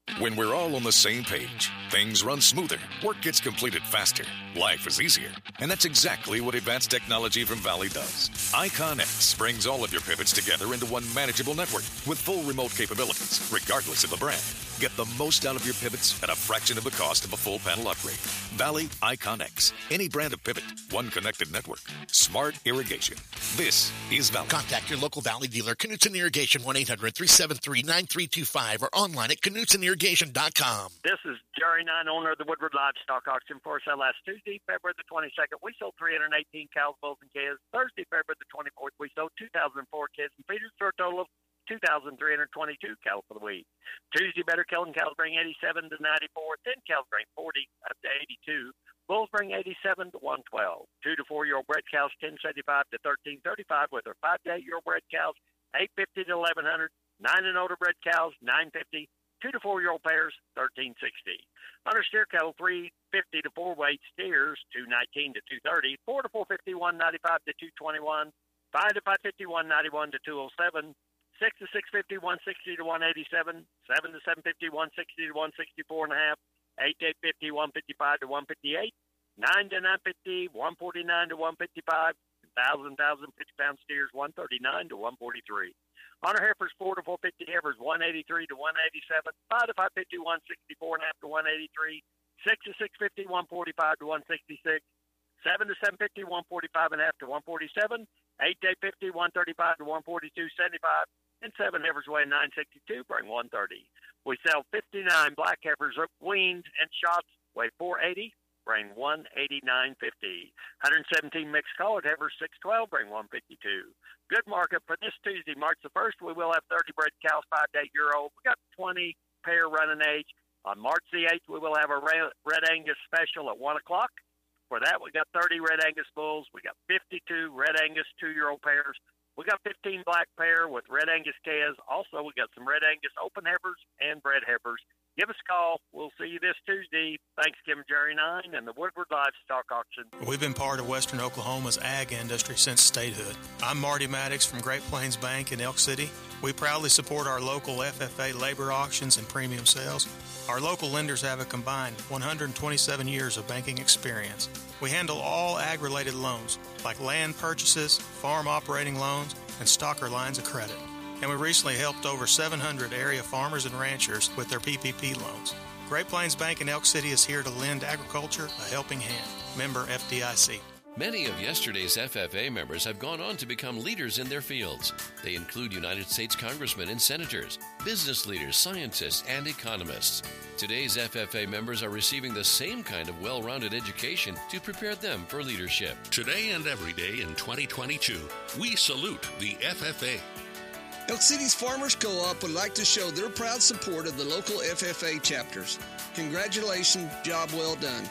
When we're all on the same page, things run smoother, work gets completed faster, life is easier. And that's exactly what advanced technology from Valley does. IconX brings all of your pivots together into one manageable network with full remote capabilities, regardless of the brand. Get the most out of your pivots at a fraction of the cost of a full panel upgrade. Valley IconX. Any brand of pivot, one connected network. Smart irrigation. This is Valley. Contact your local Valley dealer, Knutson Irrigation, one eight hundred three seven three nine three two five, or online at knutson irrigation dot com. This is Jerry Nine, owner of the Woodward Livestock Auction. For sale last Tuesday, February the twenty-second, we sold three hundred eighteen cows, bulls, and calves. Thursday, February the twenty-fourth, we sold two thousand four calves and feeders for a total of two thousand three hundred twenty-two cattle for the week. Tuesday, better killing cows bring eighty-seven to ninety-four. Thin cows bring forty up to eighty-two. Bulls bring eighty-seven to one twelve. Two to four-year-old bred cows, ten seventy-five to thirteen thirty-five, with their five to eight-year-old bred cows, eight fifty to eleven hundred. Nine and older bred cows, nine fifty. Two to four-year-old pairs, thirteen sixty. Under steer cattle, three fifty to four-weight steers, two nineteen to two thirty. Four to four fifty, one ninety-five to two twenty-one. Five to five fifty, one ninety-one to two oh seven. Six to six fifty, one sixty to one eighty-seven. Seven to seven fifty, one sixty to one sixty-four and a half. Eight to eight fifty, one fifty-five to one fifty-eight. Nine to nine fifty, one forty-nine to one fifty-five. Thousand thousand fifty pound steers, one thirty-nine to one forty-three. Honor heifers, four to four fifty heifers, one eighty-three to one eighty-seven. Five to five fifty, one sixty-four and a half to one eighty-three. Six to six fifty, one forty-five to one sixty-six. Seven to seven fifty, one forty-five and a half to one forty-seven. Eight to eight fifty, one thirty-five to one forty-two seventy-five. And seven heifers weigh nine sixty-two, bring one thirty. We sell fifty-nine black heifers, weaned and shots, weigh four eighty, bring one eighty-nine fifty. one hundred seventeen mixed collared heifers, six twelve, bring one fifty-two. Good market for this Tuesday, March the first. We will have thirty bred cows, five to eight year old. We got twenty pair running age. On March the eighth, we will have a Red Angus special at one o'clock. For that, we got thirty Red Angus bulls. We got fifty-two Red Angus two-year-old pairs. We got fifteen black pair with Red Angus calves. Also, we got some Red Angus open heifers and bred heifers. Give us a call. We'll see you this Tuesday. Thanks, Kim Jerry Nine and the Woodward Livestock Auction. We've been part of Western Oklahoma's ag industry since statehood. I'm Marty Maddox from Great Plains Bank in Elk City. We proudly support our local F F A labor auctions and premium sales. Our local lenders have a combined one hundred twenty-seven years of banking experience. We handle all ag-related loans, like land purchases, farm operating loans, and stocker lines of credit. And we recently helped over seven hundred area farmers and ranchers with their P P P loans. Great Plains Bank in Elk City is here to lend agriculture a helping hand. Member F D I C. Many of yesterday's F F A members have gone on to become leaders in their fields. They include United States congressmen and senators, business leaders, scientists, and economists. Today's F F A members are receiving the same kind of well-rounded education to prepare them for leadership. Today and every day in twenty twenty-two, we salute the F F A. Elk City's Farmers Co-op would like to show their proud support of the local F F A chapters. Congratulations, job well done.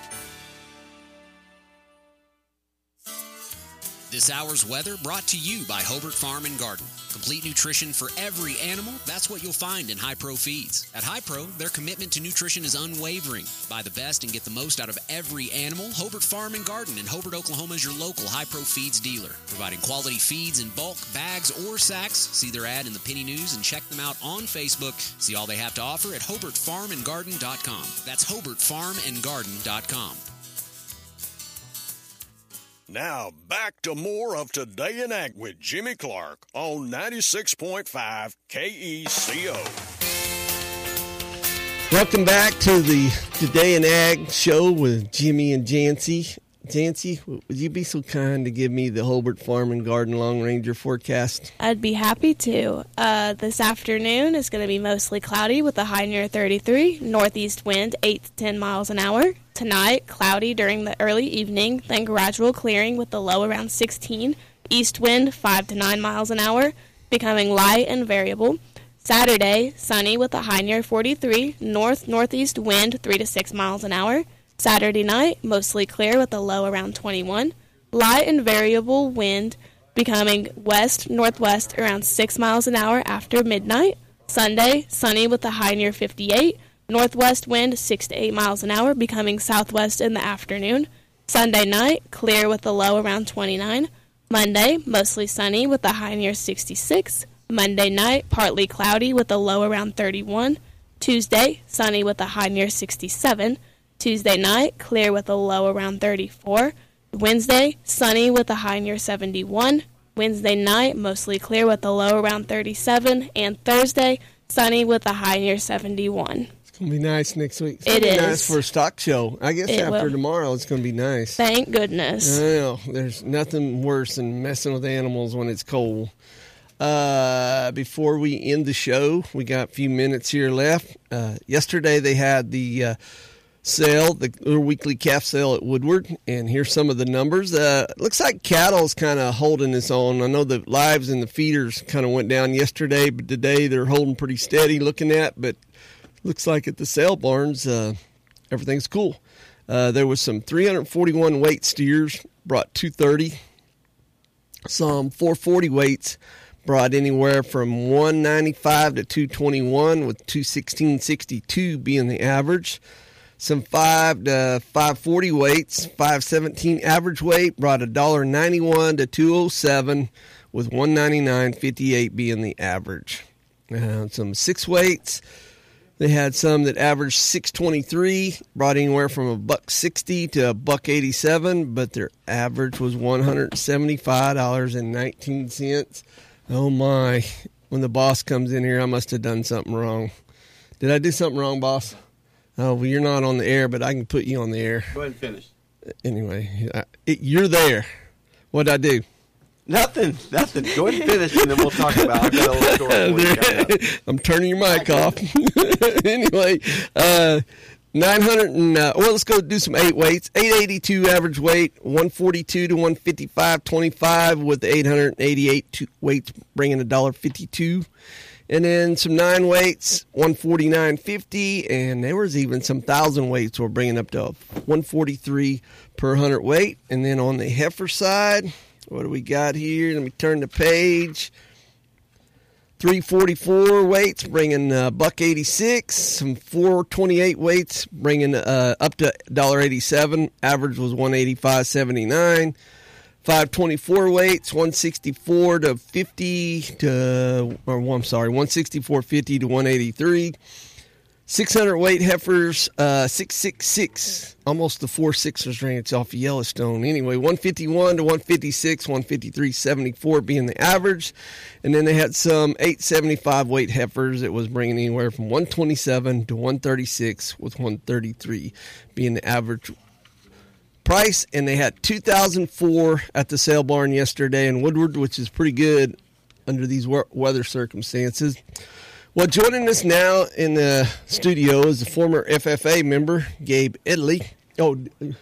This hour's weather brought to you by Hobart Farm and Garden. Complete nutrition for every animal, that's what you'll find in Hi-Pro Feeds. At Hi-Pro, their commitment to nutrition is unwavering. Buy the best and get the most out of every animal. Hobart Farm and Garden in Hobart, Oklahoma is your local Hi-Pro Feeds dealer. Providing quality feeds in bulk, bags, or sacks. See their ad in the Penny News and check them out on Facebook. See all they have to offer at hobart farm and garden dot com. That's hobart farm and garden dot com. Now, back to more of Today in Ag with Jimmy Clark on ninety-six point five K E C O. Welcome back to the Today in Ag show with Jimmy and Jancy. Jancy, would you be so kind to give me the Hobart Farm and Garden Long Ranger forecast? I'd be happy to. Uh, this afternoon is going to be mostly cloudy with a high near thirty-three, northeast wind eight to ten miles an hour. Tonight, cloudy during the early evening, then gradual clearing with the low around sixteen, east wind five to nine miles an hour, becoming light and variable. Saturday, sunny with a high near forty-three, north-northeast wind three to six miles an hour. Saturday night, mostly clear with a low around twenty-one. Light and variable wind becoming west-northwest around six miles an hour after midnight. Sunday, sunny with a high near fifty-eight. Northwest wind six to eight miles an hour becoming southwest in the afternoon. Sunday night, clear with a low around twenty-nine. Monday, mostly sunny with a high near sixty-six. Monday night, partly cloudy with a low around thirty-one. Tuesday, sunny with a high near sixty-seven. Tuesday night, clear with a low around thirty-four. Wednesday, sunny with a high near seventy-one. Wednesday night, mostly clear with a low around thirty-seven. And Thursday, sunny with a high near seventy-one. It's going to be nice next week. It's It gonna be is. nice for a stock show. I guess It after will. tomorrow, it's going to be nice. Thank goodness. I know. There's nothing worse than messing with animals when it's cold. Uh, before we end the show, we got a few minutes here left. Uh, yesterday, they had the uh, sale, the their weekly calf sale at Woodward, and here's some of the numbers. Uh, looks like cattle's kind of holding its own. I know the lives and the feeders kind of went down yesterday, but today they're holding pretty steady looking at, but looks like at the sale barns, uh, everything's cool. Uh, there was some three hundred forty-one weight steers, brought two thirty. Some four forty weights, brought anywhere from one ninety-five to two twenty-one, with two sixteen sixty-two being the average. Some five to five forty weights, five seventeen average weight, brought one ninety-one to two oh seven, with one ninety-nine fifty-eight being the average. Uh, some six weights, they had some that averaged six twenty-three, brought anywhere from a buck sixty to a buck eighty-seven, but their average was one hundred seventy-five dollars and nineteen cents. Oh my! When the boss comes in here, I must have done something wrong. Did I do something wrong, boss? Oh, well, you're not on the air, but I can put you on the air. Go ahead and finish. Anyway, I, it, you're there. What'd I do? Nothing, nothing. Go ahead and finish, and then we'll talk about. I've got a little story for you. I'm turning your mic off. Anyway, uh, nine hundred and uh, well, let's go do some eight weights. eight eighty-two average weight, one forty-two to one fifty-five twenty-five, with the eight hundred eighty-eight two weights bringing a dollar fifty-two. And then some nine weights, one forty-nine fifty, and there was even some thousand weights we're bringing up to one forty-three per hundred weight. And then on the heifer side, what do we got here? Let me turn the page. three forty-four weights, bringing a buck eighty-six. Some four twenty-eight weights, bringing uh, up to one eighty-seven. Average was one eighty-five seventy-nine. five twenty-four weights, one sixty-four to fifty to, or I'm sorry, one sixty-four fifty to one eighty-three. six hundred weight heifers, uh, six sixty-six, almost the Four Sixers Ranch off of Yellowstone. Anyway, one fifty-one to one fifty-six, one fifty-three seventy-four being the average. And then they had some eight seventy-five weight heifers. It was bringing anywhere from one twenty-seven to one thirty-six, with one thirty-three being the average price. And they had two thousand four at the sale barn yesterday in Woodward, which is pretty good under these weather circumstances. Well, joining us now in the studio is a former F F A member, Gabe Edley. Oh,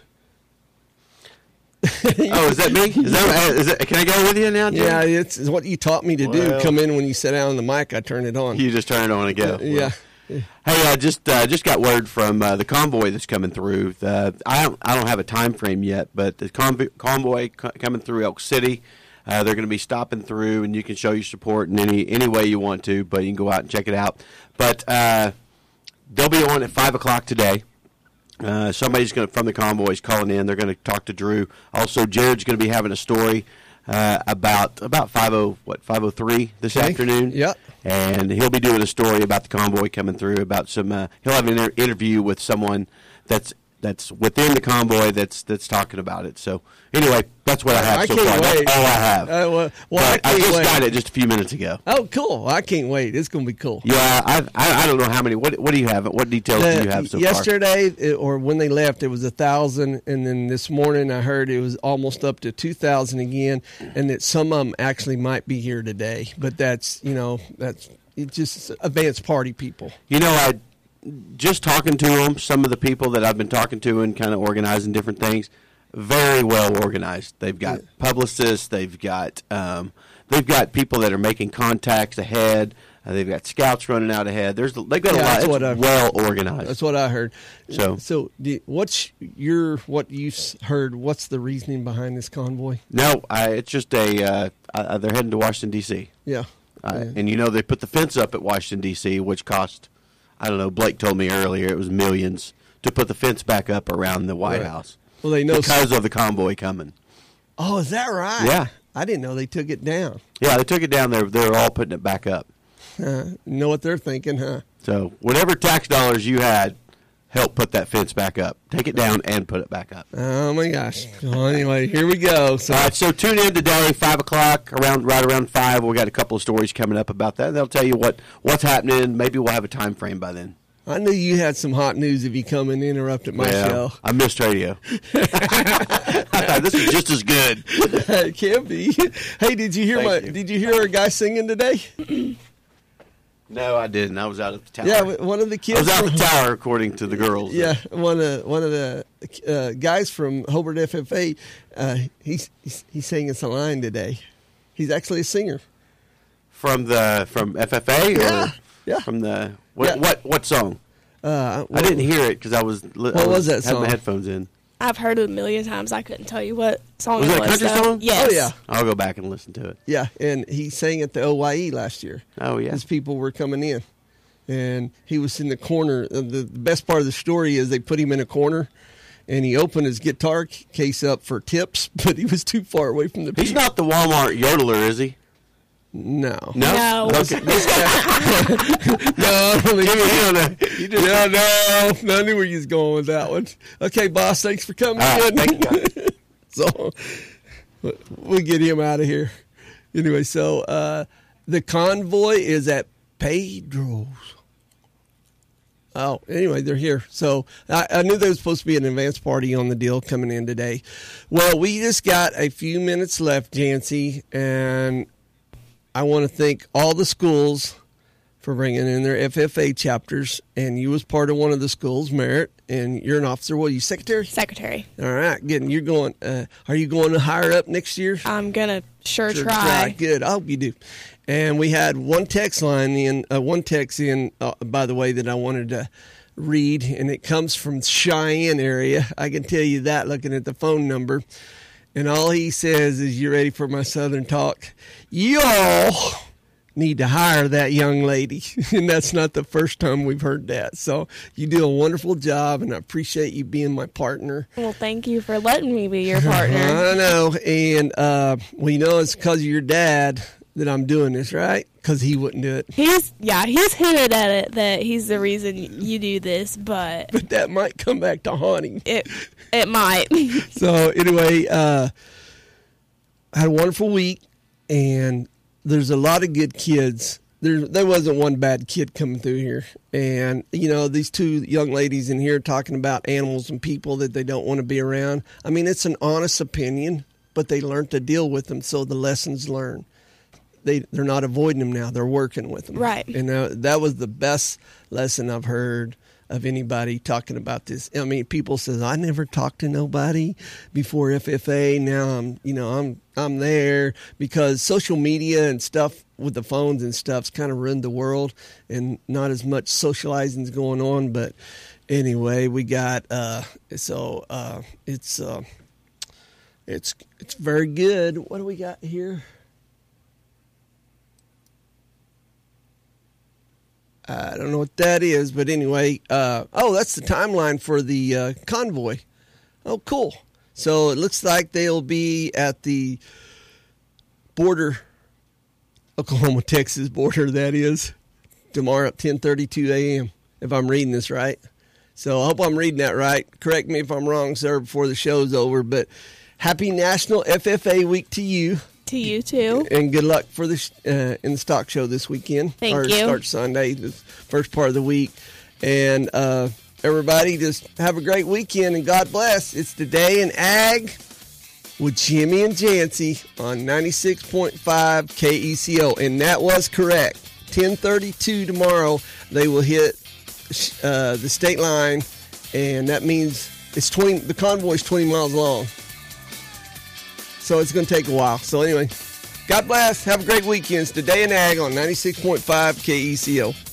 oh, is that me? Is that, is that, can I go with you now, Jim? Yeah, it's, it's what you taught me to do. Well, Come in when you sit down on the mic, I turn it on. You just turn it on and go. Uh, yeah. Hey, I uh, just uh, just got word from uh, the convoy that's coming through. The, I don't I don't have a time frame yet, but the convoy, convoy co- coming through Elk City. Uh, they're going to be stopping through, and you can show your support in any any way you want to, but you can go out and check it out. But uh, they'll be on at five o'clock today. Uh, somebody's going from the convoy is calling in. They're going to talk to Drew. Also, Jared's going to be having a story uh, about about five oh what five oh three this Okay. afternoon. Yep. And he'll be doing a story about the convoy coming through. About some, uh, he'll have an inter- interview with someone that's that's within the convoy that's that's talking about it. So anyway, that's what I have I so can't far. wait. That's all I have. Uh, well, well, I But I, can't just wait. got it just a few minutes ago. Oh, cool. I can't wait. It's going to be cool. Yeah, I, I I don't know how many. What what do you have? What details do you have so far? Yesterday, it, or when they left, it was a thousand, and then this morning I heard it was almost up to two thousand again, and that some of them actually might be here today. But that's you know that's it's just advanced party people. You know, I just talking to them. Some of the people that I've been talking to and kind of organizing different things, very well organized. They've got yeah. publicists. They've got um, they've got people that are making contacts ahead. Uh, they've got scouts running out ahead. There's they've got yeah, a lot. It's well organized. That's what I heard. So, so do, what's your what you heard? What's the reasoning behind this convoy? No, I, it's just a. Uh, uh, they're heading to Washington D C. Yeah. Uh, yeah. And you know they put the fence up at Washington D C, which cost, I don't know. Blake told me earlier it was millions to put the fence back up around the White right. House. Well, they know because some... of the convoy coming. Oh, is that right? Yeah. I didn't know they took it down. Yeah, they took it down. They're they're all putting it back up. Uh, know what they're thinking, huh? So whatever tax dollars you had, help put that fence back up. Take it down and put it back up. Oh my gosh! Well, anyway, here we go. So, all right, so tune in today, five o'clock, around right around five. We got a couple of stories coming up about that. They'll tell you what what's happening. Maybe we'll have a time frame by then. I knew you had some hot news if you come and interrupt at my well, show. I missed radio. I thought this was just as good. It can be. Hey, did you hear Thank my? you. Did you hear a guy singing today? No, I didn't. I was out of the tower. Yeah, one of the kids. I was out from, of the tower, according to the girls. Yeah, one of one of the uh, guys from Hobart F F A. Uh, he's, he's he's singing a line today. He's actually a singer From the from F F A or Yeah, yeah. from the what Yeah. what what song? Uh, I didn't hear it because I was li- What I was that had song? my headphones in. I've heard it a million times. I couldn't tell you what song Was it it a was. country though. song? Yes. Oh, yeah. I'll go back and listen to it. Yeah, and he sang at the O Y E last year. Oh yeah. His people were coming in, and he was in the corner. Uh, The, the best part of the story is they put him in a corner, and he opened his guitar c- case up for tips, but he was too far away from the people. He's not the Walmart yodeler, is he? No. No. No. This, this guy, no, I don't think he, no, no, no, I knew where you was going with that one. Okay, boss, thanks for coming All right, in. thank you. So we'll get him out of here. Anyway, so uh, the convoy is at Pedro's. Oh, anyway, they're here. So I, I knew there was supposed to be an advance party on the deal coming in today. Well, we just got a few minutes left, Jancy, and I want to thank all the schools for bringing in their F F A chapters, and you was part of one of the schools, Merritt, and you're an officer. What are you, secretary? Secretary. All right, good. And you're going. Uh, are you going to higher up next year? I'm gonna sure, Sure try. Good. I hope you do. And we had one text line in, uh, one text in, uh, by the way, that I wanted to read, and it comes from Cheyenne area. I can tell you that looking at the phone number. And all he says is, you ready for my Southern talk? Y'all need to hire that young lady. And that's not the first time we've heard that. So you do a wonderful job, and I appreciate you being my partner. Well, thank you for letting me be your partner. I know. And, uh, well, you know, it's because of your dad that I'm doing this, right? Because he wouldn't do it. He's yeah, he's hinted at it that he's the reason you do this, but But that might come back to haunt him. it it might. So anyway, uh, I had a wonderful week, and there's a lot of good kids. There, there wasn't one bad kid coming through here. And, you know, these two young ladies in here talking about animals and people that they don't want to be around. I mean, it's an honest opinion, but they learned to deal with them, so the lessons learned. They, they're not avoiding them now. They're working with them. Right. And uh, that was the best lesson I've heard of anybody talking about this. I mean, people says, I never talked to nobody before F F A. Now I'm, you know, I'm, I'm there because social media and stuff with the phones and stuff's kind of ruined the world, and not as much socializing's going on. But anyway, we got, uh, so, uh, it's, uh, it's, it's very good. What do we got here? I don't know what that is, but anyway, uh, oh, that's the timeline for the uh, convoy. Oh, cool. So it looks like they'll be at the border, Oklahoma-Texas border, that is, tomorrow at ten thirty-two a.m., if I'm reading this right. So I hope I'm reading that right. Correct me if I'm wrong, sir, before the show's over. But happy National F F A Week to you. To you, too. And good luck for the uh, in the stock show this weekend. Thank or you. Start Sunday, the first part of the week. And uh, everybody, just have a great weekend, and God bless. It's Today in Ag with Jimmy and Jancy on ninety-six point five K E C O. And that was correct. ten thirty-two tomorrow, they will hit uh, the state line, and that means it's twenty. The convoy is twenty miles long. So it's going to take a while. So anyway, God bless. Have a great weekend. It's Today in Ag on ninety-six point five K E C O.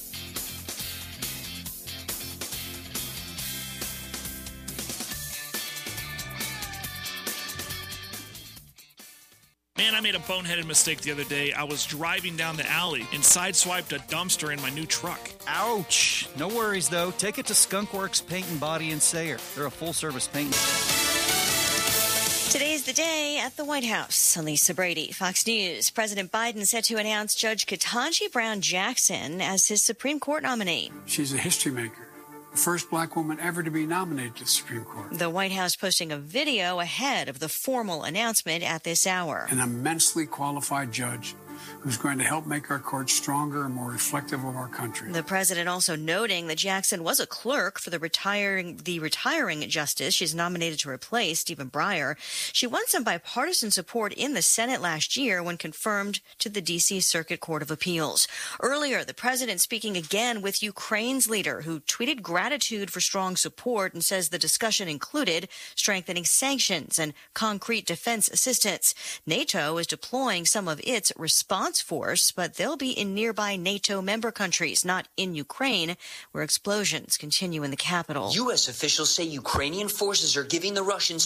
Man, I made a boneheaded mistake the other day. I was driving down the alley and sideswiped a dumpster in my new truck. Ouch. No worries, though. Take it to Skunk Works Paint and Body in Sayre. They're a full-service paint. Today's the day at the White House. Lisa Brady, Fox News. President Biden set to announce Judge Ketanji Brown Jackson as his Supreme Court nominee. She's a history maker. The first black woman ever to be nominated to the Supreme Court. The White House posting a video ahead of the formal announcement at this hour. An immensely qualified judge who's going to help make our courts stronger and more reflective of our country. The president also noting that Jackson was a clerk for the retiring the retiring justice she's nominated to replace, Stephen Breyer. She won some bipartisan support in the Senate last year when confirmed to the D C Circuit Court of Appeals. Earlier, the president speaking again with Ukraine's leader, who tweeted gratitude for strong support and says the discussion included strengthening sanctions and concrete defense assistance. NATO is deploying some of its response force, but they'll be in nearby NATO member countries, not in Ukraine, where explosions continue in the capital. U S officials say Ukrainian forces are giving the Russians